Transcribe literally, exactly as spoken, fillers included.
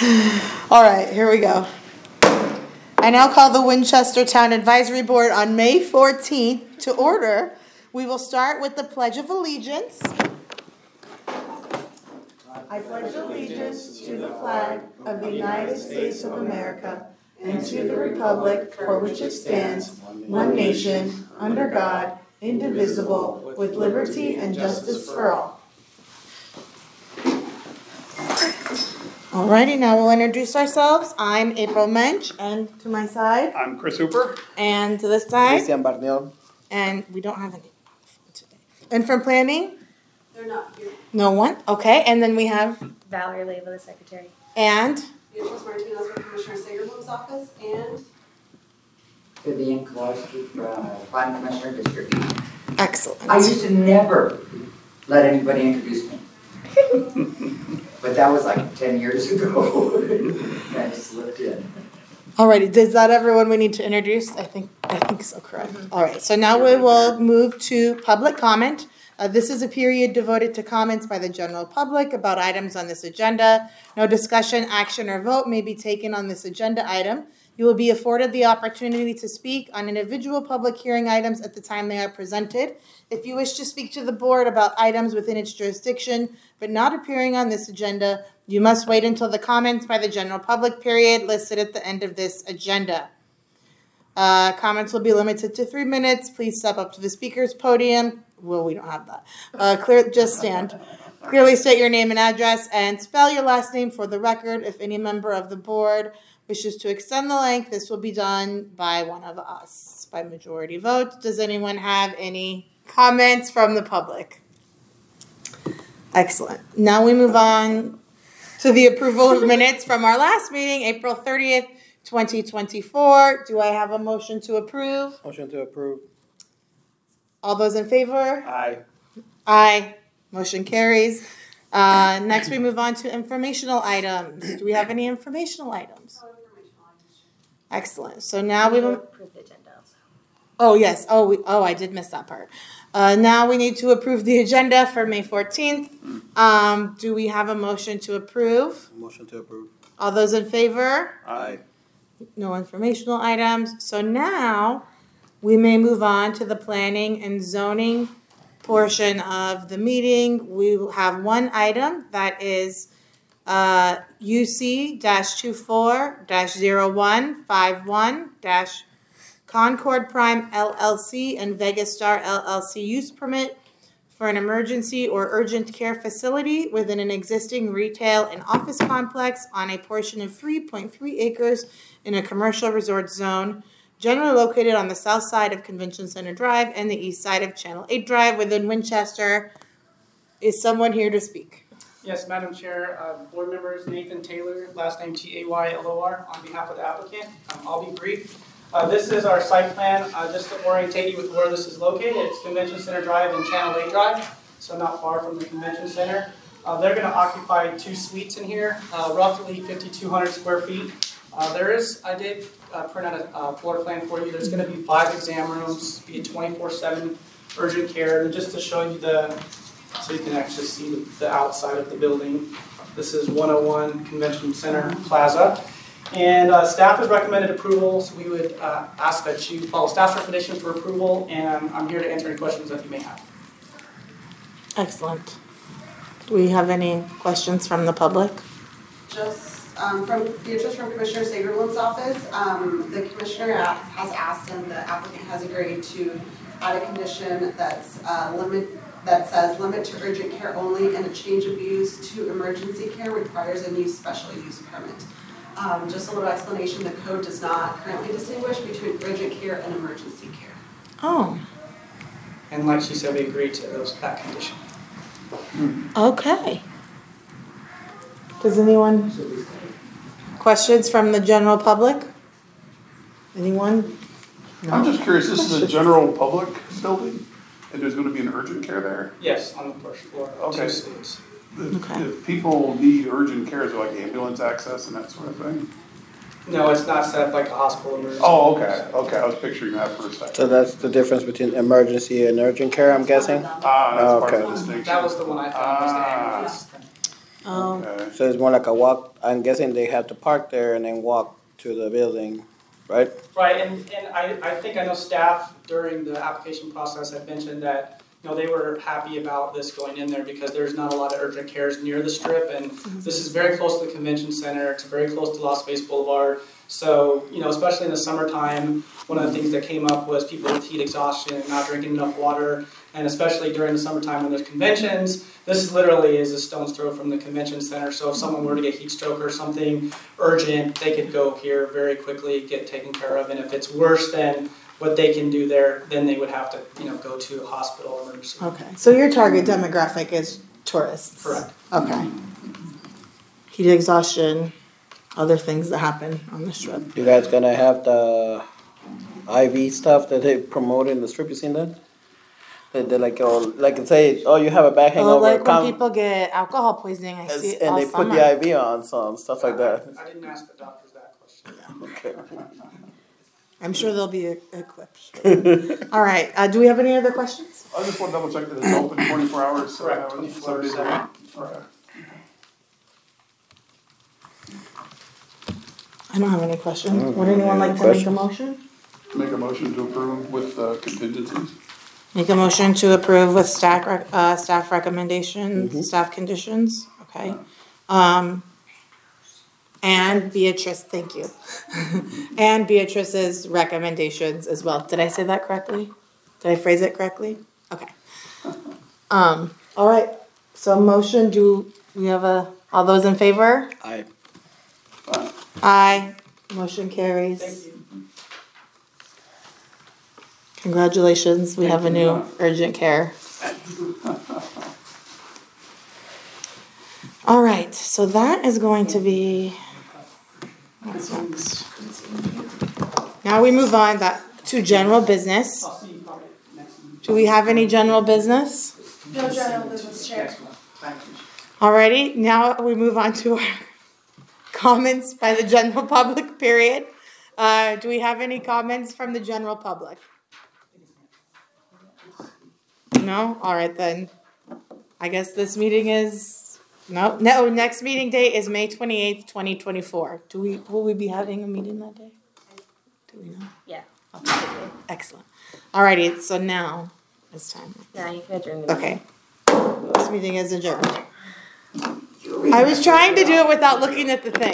All right, here we go. I now call the Winchester Town Advisory Board on May fourteenth to order. We will start with the Pledge of Allegiance. I pledge allegiance to the flag of the United States of America and to the republic for which it stands, one nation, under God, indivisible, with liberty and justice for all. Alrighty, now we'll introduce ourselves. I'm April Mensch, and to my side, I'm Chris Hooper. And to this side, Christian Barniol. And we don't have any on the phone today. And from planning? They're not here. No one? Okay, and then we have Valerie Leyva, the secretary. And? Beatrice Martinez from Commissioner Sagerblum's office, and Vivian Kowalski from Plan Commissioner District E. Excellent. I used to never let anybody introduce me. But that was like ten years ago. I just slipped in. Alrighty, is that everyone we need to introduce? I think I think so, correct. Mm-hmm. All right, so now we will move to public comment. Uh, this is a period devoted to comments by the general public about items on this agenda. No discussion, action, or vote may be taken on this agenda item. You will be afforded the opportunity to speak on individual public hearing items at the time they are presented. If you wish to speak to the board about items within its jurisdiction but not appearing on this agenda, you must wait until the comments by the general public period listed at the end of this agenda. Uh, comments will be limited to three minutes. Please step up to the speaker's podium. Well, we don't have that. Uh, clear, just stand. Clearly state your name and address and spell your last name for the record. If any member of the board wishes to extend the length, this will be done by one of us by majority vote. Does anyone have any comments from the public? Excellent. Now we move on to the approval of minutes from our last meeting, April thirtieth, twenty twenty-four. Do I have a motion to approve? Motion to approve. All those in favor? Aye. Aye. Motion carries. Uh, next, we move on to informational items. Do we have any informational items? Excellent. So now we will approve the agenda also. Oh yes. Oh, we, oh, I did miss that part. Uh, now we need to approve the agenda for May fourteenth. Um, do we have a motion to approve? Motion to approve. All those in favor? Aye. No informational items. So now we may move on to the planning and zoning portion of the meeting. We will have one item that is uh, U C twenty-four zero one five one Concord Prime L L C and Vegas Star L L C use permit for an emergency or urgent care facility within an existing retail and office complex on a portion of three point three acres in a commercial resort zone, generally located on the south side of Convention Center Drive and the east side of Channel eight Drive within Winchester. Is someone here to speak? Yes, Madam Chair, uh, board members, Nathan Taylor, last name T A Y L O R, on behalf of the applicant. Um, I'll be brief. Uh, this is our site plan, uh, just to orientate you with where this is located. It's Convention Center Drive and Channel eight Drive, so not far from the Convention Center. Uh, they're going to occupy two suites in here, uh, roughly fifty-two hundred square feet. Uh, there is, I did uh, print out a uh, floor plan for you. There's going to be five exam rooms, be a twenty-four seven urgent care. And just to show you the, so you can actually see the, the outside of the building. This is one oh one Convention Center Plaza. And uh, staff has recommended approval, so we would uh, ask that you follow staff's recommendation for approval, and I'm here to answer any questions that you may have. Excellent. Do we have any questions from the public? just um, from Beatrice from Commissioner Sagerblum's office, um, the commissioner has asked and the applicant has agreed to add a condition that's uh, limit that says limit to urgent care only, and a change of use to emergency care requires a new special use permit. Um, just a little explanation, the code does not currently distinguish between urgent care and emergency care. Oh. And like she said, we agreed to those, that condition. Okay. Does anyone, questions from the general public? Anyone? No? I'm just curious, this is a general public building, and there's going to be an urgent care there? Yes, on the first floor, Okay. two suites. If, Okay. if people need urgent care, is there like ambulance access and that sort of thing? No, it's not set up like a hospital emergency. Oh, okay, okay, I was picturing that for a second. So that's the difference between emergency and urgent care, I'm guessing? Ah, that's Oh, part of okay. the distinction. That was the one I found, was the Ah. ambulance thing. Oh, Okay. So it's more like a walk, I'm guessing they have to park there and then walk to the building, right? Right, and, and I, I think I know staff during the application process had mentioned that, you know, they were happy about this going in there because there's not a lot of urgent cares near the strip, and this is very close to the convention center, it's very close to Las Vegas Boulevard. So, you know, especially in the summertime, one of the things that came up was people with heat exhaustion and not drinking enough water, and especially during the summertime when there's conventions, this is literally is a stone's throw from the convention center. So if someone were to get heat stroke or something urgent, they could go here very quickly, get taken care of, and if it's worse than what they can do there, then they would have to, you know, go to a hospital emergency. okay. So your target demographic is tourists? Correct. Okay. Heat exhaustion, other things that happen on the strip. You guys gonna have the I V stuff that they promote in the strip, you seen that? That they like, oh, like say, oh, you have a bad Oh, hangover, like when come, people get alcohol poisoning, I see it and all they put summer. the I V on, some stuff like that. I didn't ask the doctors that question. Okay. I'm sure they'll be e- equipped. All right, uh, do we have any other questions? I just want to double check that it's open twenty-four hours. so Correct, I haven't- twenty-four seven days a seven. week. Okay. I don't have any questions. Mm, Would anyone any like to make a questions? motion? Make a motion to approve with uh, contingencies. Make a motion to approve with staff, rec- uh, staff recommendations, Mhm. staff conditions, okay? Um, and Beatrice, thank you. And Beatrice's recommendations as well. Did I say that correctly? Did I phrase it correctly? Okay. Um, all right, so motion, do we have a, all those in favor? I, Aye, motion carries. Thank you. Congratulations, we have a new urgent care. All right, so that is going to be, what's next? Now we move on that, to general business. I'll see you probably next month. Do we have any general business? No general business, Chair. Next month. Thank you. Alrighty, now we move on to our comments by the general public, period. Uh, do we have any comments from the general public? No? Alright then. I guess this meeting is, no, no, next meeting date is May twenty-eighth, twenty twenty-four. Do we, will we be having a meeting that day? Do we know? Yeah. Okay, excellent. Alrighty, so now it's time. Now you can adjourn the meeting. Okay. This meeting is adjourned. I was trying to do it without looking at the thing.